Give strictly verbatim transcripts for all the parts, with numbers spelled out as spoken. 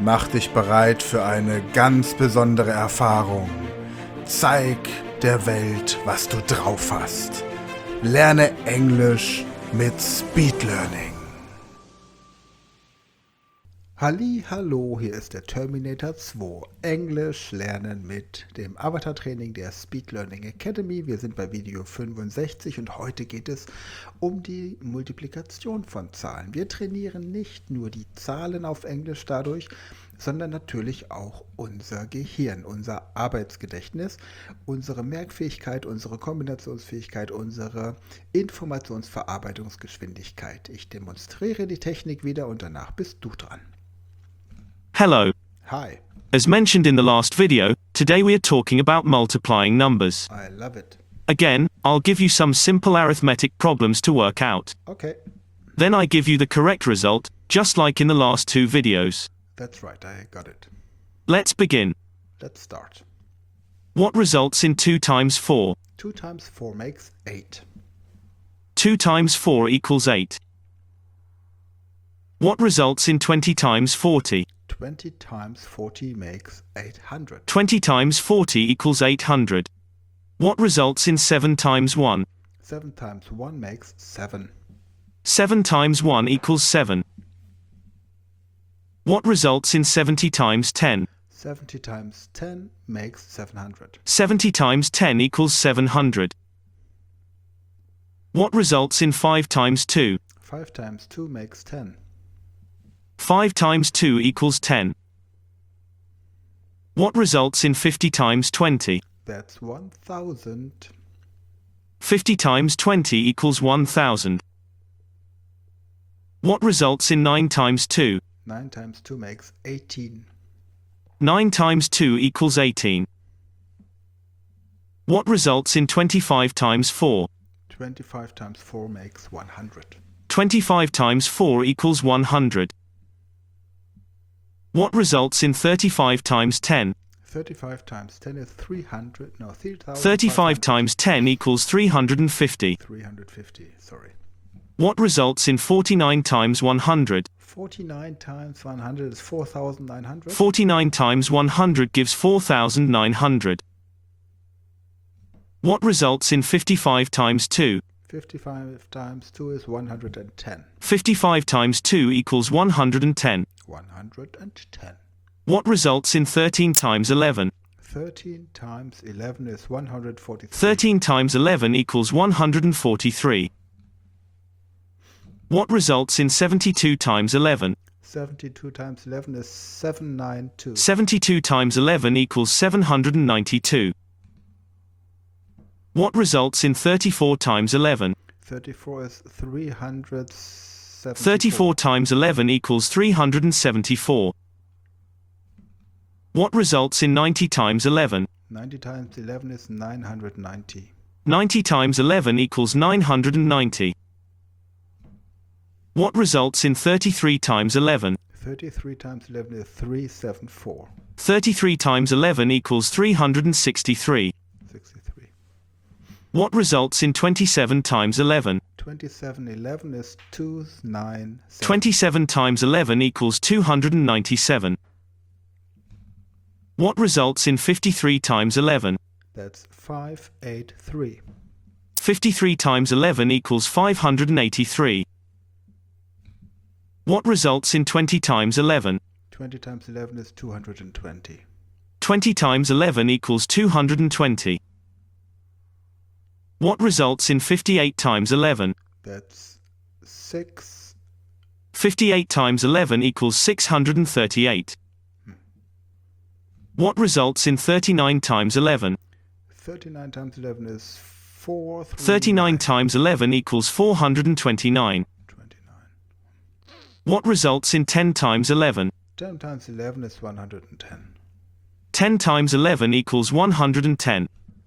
Mach dich bereit für eine ganz besondere Erfahrung. Zeig der Welt, was du drauf hast. Lerne Englisch mit Speed Learning. Halli, hallo, hier ist der Terminator zwei. Englisch lernen mit dem Avatar-Training der Speed Learning Academy. Wir sind bei Video fünfundsechzig und heute geht es um die Multiplikation von Zahlen. Wir trainieren nicht nur die Zahlen auf Englisch dadurch, sondern natürlich auch unser Gehirn, unser Arbeitsgedächtnis, unsere Merkfähigkeit, unsere Kombinationsfähigkeit, unsere Informationsverarbeitungsgeschwindigkeit. Ich demonstriere die Technik wieder und danach bist du dran. Hello. Hi. As mentioned in the last video, today we are talking about multiplying numbers. I love it. Again, I'll give you some simple arithmetic problems to work out. Okay. Then I give you the correct result, just like in the last two videos. That's right, I got it. Let's begin. Let's start. What results in two times four? two times four makes eight. two times four equals eight. What results in twenty times forty? twenty times forty makes eight hundred. twenty times forty equals eight hundred. What results in seven times one? seven times one makes seven. seven times one equals seven. What results in seventy times ten? seventy times ten makes seven hundred. seventy times ten equals seven hundred. What results in five times two? five times two makes ten. five times two equals ten. What results in fifty times twenty? That's one thousand. fifty times twenty equals one thousand. What results in nine times two? nine times two makes eighteen. nine times two equals eighteen. What results in twenty-five times four? twenty-five times four makes one hundred. twenty-five times four equals one hundred. What results in thirty-five times ten? thirty-five times ten is three hundred. No, three thousand. thirty-five times ten equals three hundred fifty. three hundred fifty, sorry. What results in forty-nine times one hundred? forty-nine times one hundred is four thousand nine hundred. forty-nine times one hundred gives four thousand nine hundred. What results in fifty-five times two? fifty-five times two is one hundred ten. fifty-five times two equals one hundred ten. one hundred ten. What results in thirteen times eleven? thirteen times eleven is one hundred forty-three. thirteen times eleven equals one hundred forty-three. What results in seventy-two times eleven? seventy-two times eleven is seven hundred ninety-two. seventy-two times eleven equals seven hundred ninety-two. What results in thirty-four times eleven? thirty-four is three hundred seventy-four. thirty-four times eleven equals three hundred seventy-four. What results in ninety times eleven? ninety times eleven is nine hundred ninety. ninety times eleven equals nine hundred ninety. What results in thirty-three times eleven? thirty-three times eleven is three hundred seventy-four. thirty-three times eleven equals three hundred sixty-three. sixty-three. What results in twenty-seven times eleven? twenty-seven eleven is two hundred ninety-seven. twenty-seven times eleven equals two hundred ninety-seven. What results in fifty-three times eleven? That's five hundred eighty-three. fifty-three times eleven equals five hundred eighty-three. What results in twenty times eleven? twenty times eleven is two hundred twenty. twenty times eleven equals two hundred twenty. What results in fifty-eight times eleven? That's six. fifty-eight times eleven equals six hundred thirty-eight. Hmm. What results in thirty-nine times eleven? thirty-nine times eleven is four. thirty-nine times eleven equals four hundred twenty-nine. twenty-nine. What results in ten times eleven? ten times eleven is one hundred ten. ten times eleven equals one hundred ten.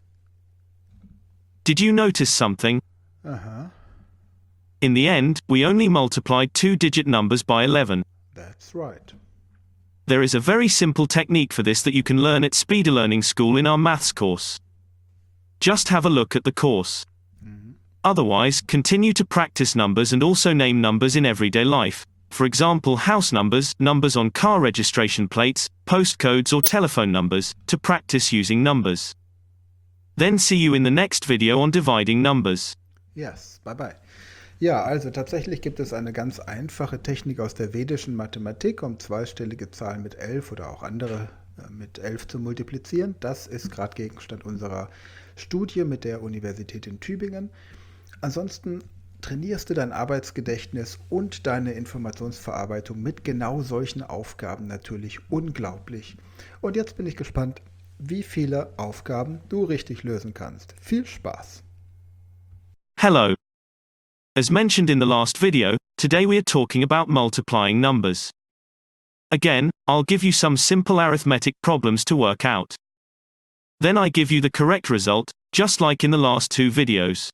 Did you notice something? Uh-huh. In the end, we only multiplied two-digit numbers by eleven. That's right. There is a very simple technique for this that you can learn at Speed Learning School in our maths course. Just have a look at the course. Mm-hmm. Otherwise, continue to practice numbers and also name numbers in everyday life. for example house numbers, numbers on car registration plates, postcodes or telephone numbers, to practice using numbers. Then see you in the next video on dividing numbers. Yes, bye bye. Ja, also tatsächlich gibt es eine ganz einfache Technik aus der vedischen Mathematik, um zweistellige Zahlen mit elf oder auch andere äh, mit elf zu multiplizieren. Das ist gerade Gegenstand unserer Studie mit der Universität in Tübingen. Ansonsten trainierst du dein Arbeitsgedächtnis und deine Informationsverarbeitung mit genau solchen Aufgaben natürlich unglaublich. Und jetzt bin ich gespannt, wie viele Aufgaben du richtig lösen kannst. Viel Spaß! Hello. As mentioned in the last video, today we are talking about multiplying numbers. Again, I'll give you some simple arithmetic problems to work out. Then I give you the correct result, just like in the last two videos.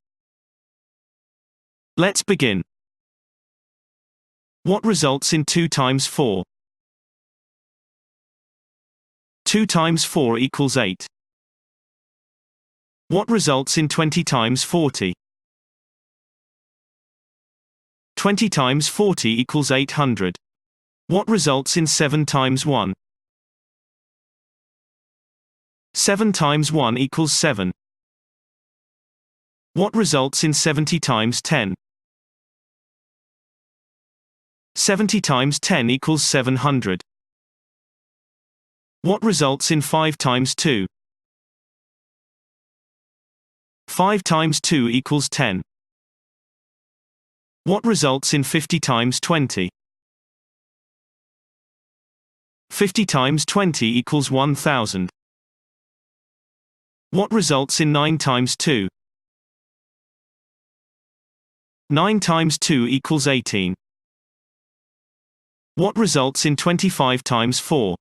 Let's begin. What results in two times four? two times four equals eight. What results in twenty times forty? twenty times forty equals eight hundred. What results in seven times one? seven times one equals seven. What results in seventy times ten? seventy times ten equals seven hundred. What results in five times two? five times two equals ten. What results in fifty times twenty? fifty times twenty equals one thousand. What results in nine times two? nine times two equals eighteen. What results in twenty-five times four?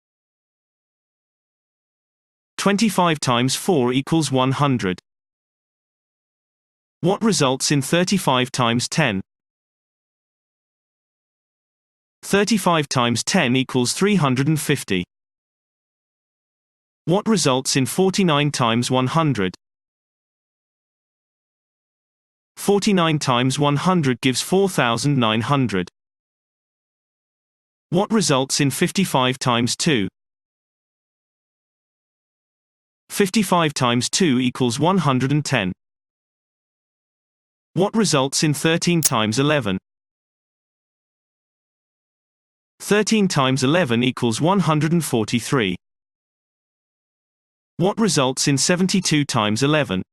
twenty-five times four equals one hundred. What results in thirty-five times ten? thirty-five times ten equals three hundred fifty. What results in forty-nine times one hundred? forty-nine times one hundred gives four thousand nine hundred. What results in fifty-five times two? fifty-five times two equals one hundred ten. What results in thirteen times eleven? thirteen times eleven equals one hundred forty-three. What results in seventy-two times eleven?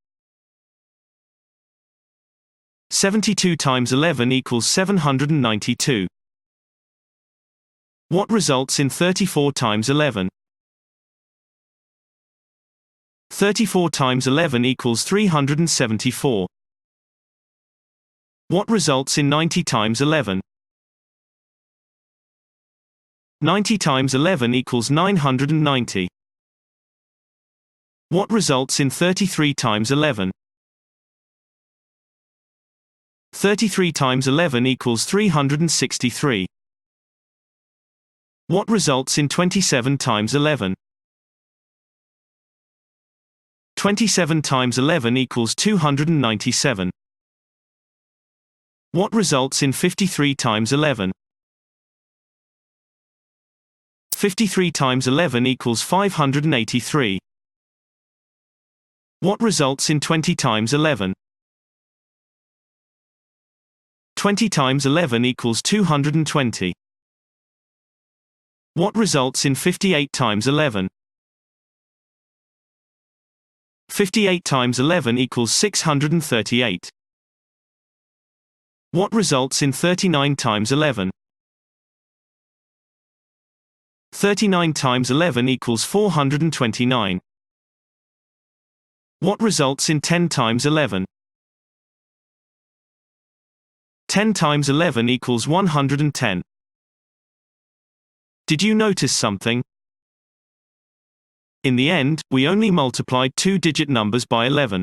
seventy-two times eleven equals seven hundred ninety-two. What results in thirty-four times eleven? thirty-four times eleven equals three hundred seventy-four. What results in ninety times eleven? ninety times eleven equals nine hundred ninety. What results in thirty-three times eleven? thirty-three times eleven equals three hundred sixty-three. What results in twenty-seven times eleven? twenty-seven times eleven equals two hundred ninety-seven. What results in fifty-three times eleven? fifty-three times eleven equals five hundred eighty-three. What results in twenty times eleven? twenty times eleven equals two hundred twenty. What results in fifty-eight times eleven? fifty-eight times eleven equals six hundred thirty-eight. What results in thirty-nine times eleven? thirty-nine times eleven equals four hundred twenty-nine. What results in ten times eleven? ten times eleven equals one hundred ten. Did you notice something? In the end, we only multiplied two-digit numbers by eleven.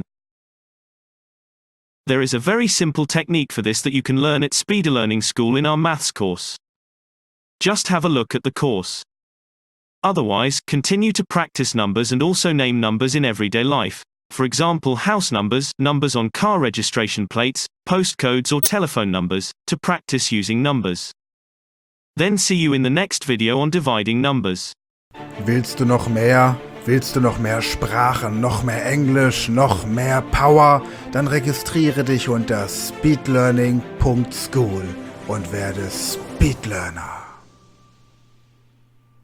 There is a very simple technique for this that you can learn at Speed Learning School in our maths course. Just have a look at the course. Otherwise, continue to practice numbers and also name numbers in everyday life. For example, house numbers, numbers on car registration plates, postcodes or telephone numbers, to practice using numbers. Then see you in the next video on dividing numbers. Willst du noch mehr? Willst du noch mehr Sprachen, noch mehr Englisch, noch mehr Power? Dann registriere dich unter speedlearning punkt school und werde Speedlearner.